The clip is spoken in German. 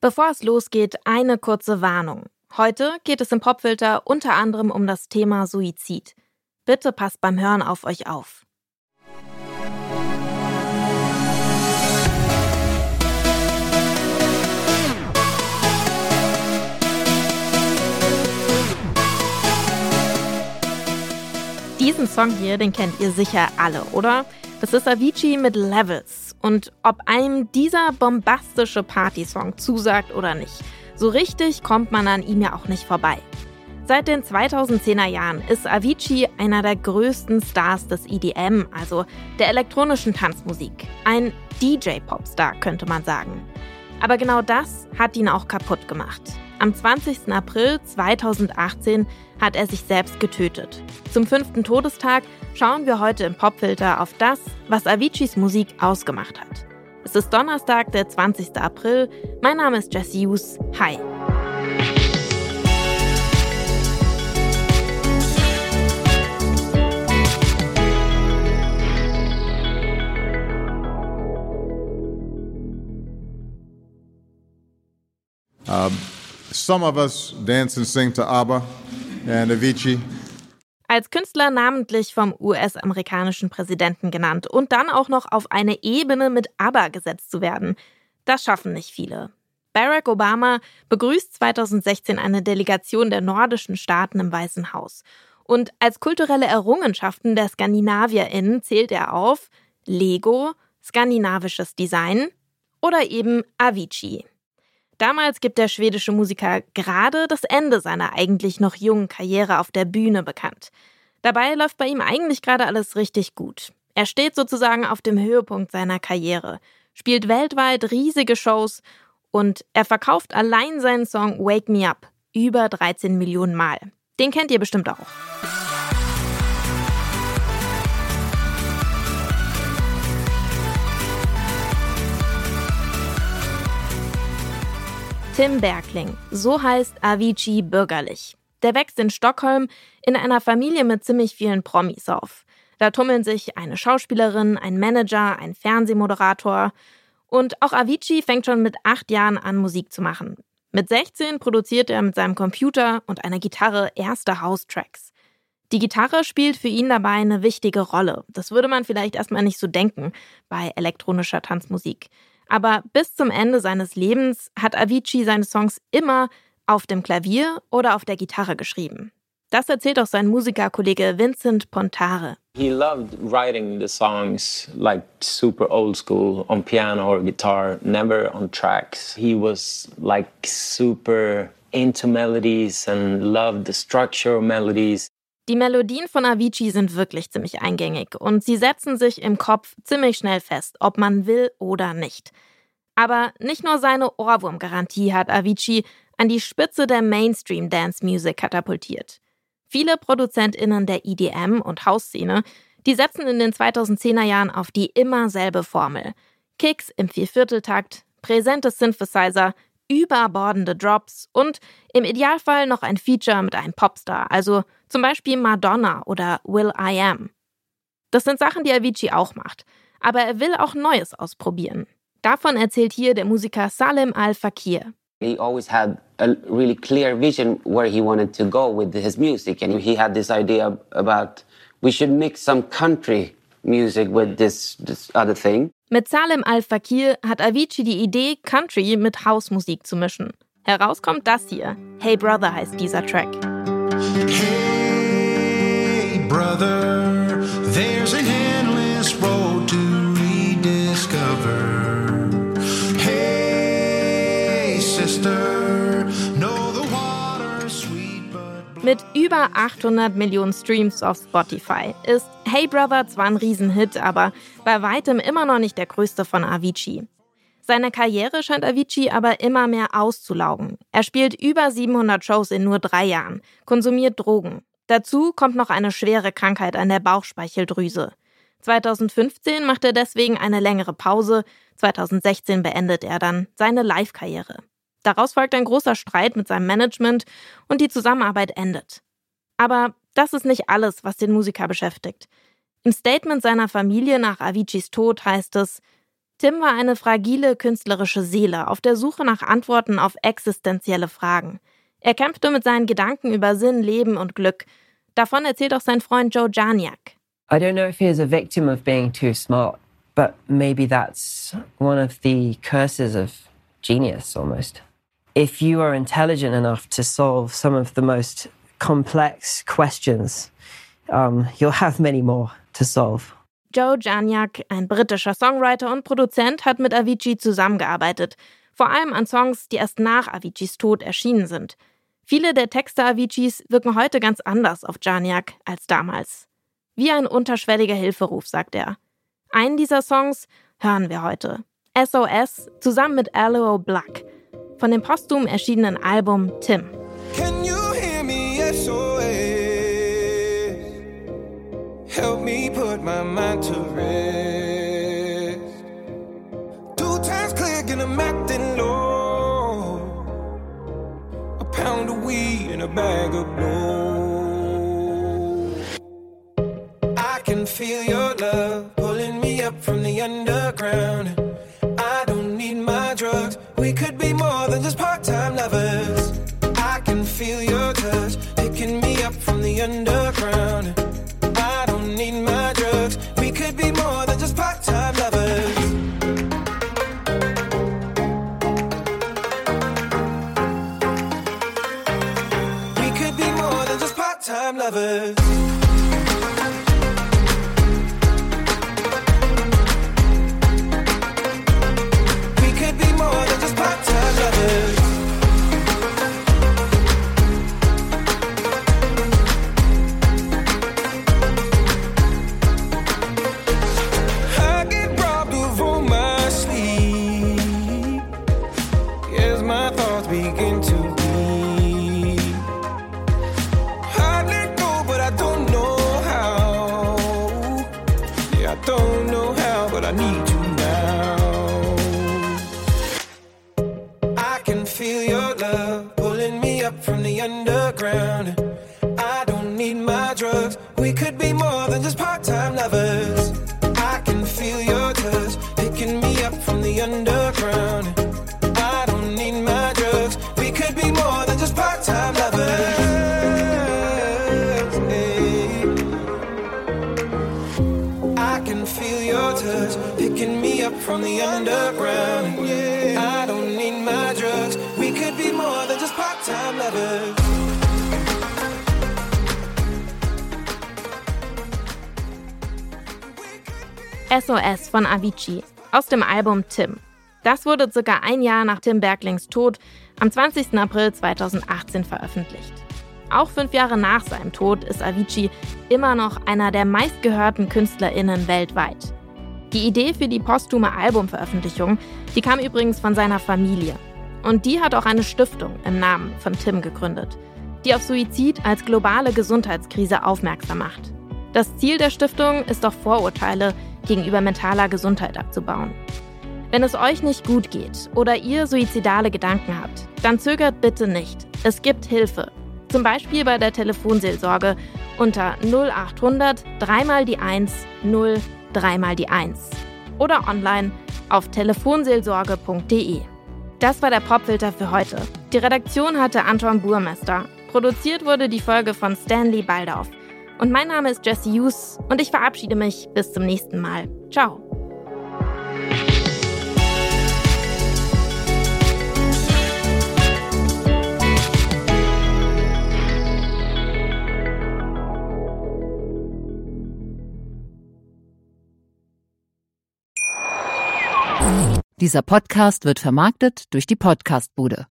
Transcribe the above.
Bevor es losgeht, eine kurze Warnung. Heute geht es im Popfilter unter anderem um das Thema Suizid. Bitte passt beim Hören auf euch auf. Diesen Song hier, den kennt ihr sicher alle, oder? Das ist Avicii mit Levels. Und ob einem dieser bombastische Partysong zusagt oder nicht, so richtig kommt man an ihm ja auch nicht vorbei. Seit den 2010er Jahren ist Avicii einer der größten Stars des EDM, also der elektronischen Tanzmusik. Ein DJ-Popstar, könnte man sagen. Aber genau das hat ihn auch kaputt gemacht. Am 20. April 2018 hat er sich selbst getötet. Zum 5. Todestag schauen wir heute im Popfilter auf das, was Aviciis Musik ausgemacht hat. Es ist Donnerstag, der 20. April. Mein Name ist Jessie Hughes. Hi. Some of us dance and sing to ABBA and Avicii. Als Künstler namentlich vom US-amerikanischen Präsidenten genannt und dann auch noch auf eine Ebene mit ABBA gesetzt zu werden, das schaffen nicht viele. Barack Obama begrüßt 2016 eine Delegation der nordischen Staaten im Weißen Haus. Und als kulturelle Errungenschaften der SkandinavierInnen zählt er auf Lego, skandinavisches Design oder eben Avicii. Damals gibt der schwedische Musiker gerade das Ende seiner eigentlich noch jungen Karriere auf der Bühne bekannt. Dabei läuft bei ihm eigentlich gerade alles richtig gut. Er steht sozusagen auf dem Höhepunkt seiner Karriere, spielt weltweit riesige Shows und er verkauft allein seinen Song Wake Me Up über 13 Millionen Mal. Den kennt ihr bestimmt auch. Tim Bergling, so heißt Avicii bürgerlich. Der wächst in Stockholm in einer Familie mit ziemlich vielen Promis auf. Da tummeln sich eine Schauspielerin, ein Manager, ein Fernsehmoderator. Und auch Avicii fängt schon mit 8 Jahren an, Musik zu machen. Mit 16 produziert er mit seinem Computer und einer Gitarre erste House-Tracks. Die Gitarre spielt für ihn dabei eine wichtige Rolle. Das würde man vielleicht erstmal nicht so denken bei elektronischer Tanzmusik. Aber bis zum Ende seines Lebens hat Avicii seine Songs immer auf dem Klavier oder auf der Gitarre geschrieben. Das erzählt auch sein Musikerkollege Vincent Pontare. He loved writing the songs like super old school on piano or guitar, never on tracks. He was like super into melodies and loved the structure of melodies. Die Melodien von Avicii sind wirklich ziemlich eingängig und sie setzen sich im Kopf ziemlich schnell fest, ob man will oder nicht. Aber nicht nur seine Ohrwurmgarantie hat Avicii an die Spitze der Mainstream-Dance-Music katapultiert. Viele ProduzentInnen der EDM- und House-Szene, die setzen in den 2010er Jahren auf die immer selbe Formel. Kicks im Viervierteltakt, präsente Synthesizer, überbordende Drops und im Idealfall noch ein Feature mit einem Popstar, also zum Beispiel Madonna oder will.i.am. Das sind Sachen, die Avicii auch macht, aber er will auch Neues ausprobieren. Davon erzählt hier der Musiker Salem Al-Fakir. He always had a really clear vision where he wanted to go with his music, and he had this idea about we should mix some country music with this other thing. Mit Salem Al-Fakir hat Avicii die Idee, Country mit Housemusik zu mischen. Herauskommt das hier. Hey Brother heißt dieser Track. Hey brother, there's an endless road to rediscover. Hey sister, know the water's sweet but blue. Mit über 800 Millionen Streams auf Spotify ist Hey Brother zwar ein Riesenhit, aber bei weitem immer noch nicht der größte von Avicii. Seine Karriere scheint Avicii aber immer mehr auszulaugen. Er spielt über 700 Shows in nur 3 Jahren, konsumiert Drogen. Dazu kommt noch eine schwere Krankheit an der Bauchspeicheldrüse. 2015 macht er deswegen eine längere Pause, 2016 beendet er dann seine Live-Karriere. Daraus folgt ein großer Streit mit seinem Management und die Zusammenarbeit endet. Aber das ist nicht alles, was den Musiker beschäftigt. Im Statement seiner Familie nach Aviciis Tod heißt es: Tim war eine fragile künstlerische Seele auf der Suche nach Antworten auf existenzielle Fragen. Er kämpfte mit seinen Gedanken über Sinn, Leben und Glück. Davon erzählt auch sein Freund Joe Jarniak. I don't know if he was a victim of being too smart, but maybe that's one of the curses of genius almost. If you are intelligent enough to solve some of the most complex questions, you'll have many more to solve. Joe Jarniak, ein britischer Songwriter und Produzent, hat mit Avicii zusammengearbeitet. Vor allem an Songs, die erst nach Aviciis Tod erschienen sind. Viele der Texte Avicis wirken heute ganz anders auf Jarniak als damals. Wie ein unterschwelliger Hilferuf, sagt er. Einen dieser Songs hören wir heute. SOS zusammen mit Aloe Black von dem posthum erschienenen Album Tim. Can you hear me? SOS. Help me put my mind to rest. 2 times click and I'm acting low. A pound of weed and a bag of blow. I can feel your love pulling me up from the underground. I don't need my drugs. We could be more than just part-time lovers. I can feel your touch picking me up from the underground. I don't need my drugs. We could be more than just part-time lovers. We could be more than just part-time lovers. We could be more than just part-time lovers. I get robbed of all my sleep as my thoughts begin to bleed. I let go, but I don't know how. Yeah, I don't know how, but I need you now. I can feel your love pulling me up from the underground. I don't need my drugs. We could be more than just part-time lovers. I can feel your touch picking me up from the underground. I don't need my drugs. We could be more than just part-time lovers. Hey. I can feel your touch picking me up from the underground. I don't need my drugs. We could be more than just part-time lovers. SOS von Avicii aus dem Album Tim. Das wurde circa ein Jahr nach Tim Berglings Tod am 20. April 2018 veröffentlicht. Auch 5 Jahre nach seinem Tod ist Avicii immer noch einer der meistgehörten KünstlerInnen weltweit. Die Idee für die posthume Albumveröffentlichung, die kam übrigens von seiner Familie. Und die hat auch eine Stiftung im Namen von Tim gegründet, die auf Suizid als globale Gesundheitskrise aufmerksam macht. Das Ziel der Stiftung ist auch Vorurteile gegenüber mentaler Gesundheit abzubauen. Wenn es euch nicht gut geht oder ihr suizidale Gedanken habt, dann zögert bitte nicht. Es gibt Hilfe. Zum Beispiel bei der Telefonseelsorge unter 0800 3 die 1 0 3 die 1 oder online auf telefonseelsorge.de. Das war der Popfilter für heute. Die Redaktion hatte Anton Burmester. Produziert wurde die Folge von Stanley Baldauf. Und mein Name ist Jessie Hughes und ich verabschiede mich bis zum nächsten Mal. Ciao. Dieser Podcast wird vermarktet durch die Podcast-Bude.